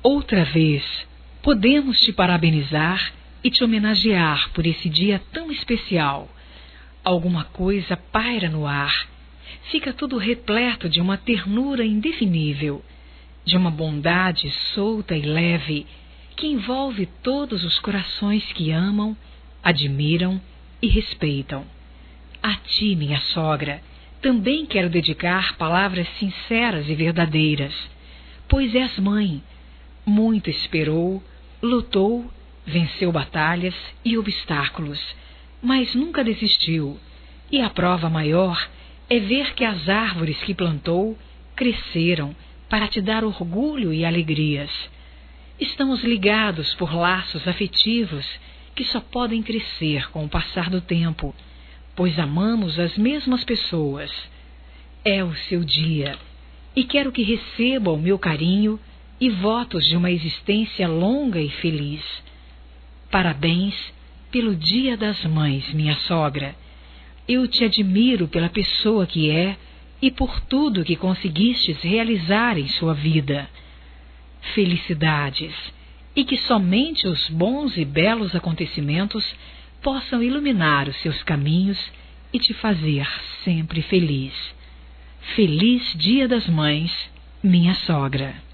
Outra vez, podemos te parabenizar e te homenagear por esse dia tão especial. Alguma coisa paira no ar. Fica tudo repleto de uma ternura indefinível, de uma bondade solta e leve, que envolve todos os corações que amam, admiram e respeitam. A ti, minha sogra, também quero dedicar palavras sinceras e verdadeiras, pois és mãe. Muito esperou, lutou, venceu batalhas e obstáculos, mas nunca desistiu, e a prova maior é ver que as árvores que plantou cresceram para te dar orgulho e alegrias. Estamos ligados por laços afetivos que só podem crescer com o passar do tempo, pois amamos as mesmas pessoas. É o seu dia, e quero que receba o meu carinho e votos de uma existência longa e feliz. Parabéns pelo Dia das Mães, minha sogra. Eu te admiro pela pessoa que é e por tudo que conseguistes realizar em sua vida. Felicidades, e que somente os bons e belos acontecimentos possam iluminar os seus caminhos e te fazer sempre feliz. Feliz Dia das Mães, minha sogra.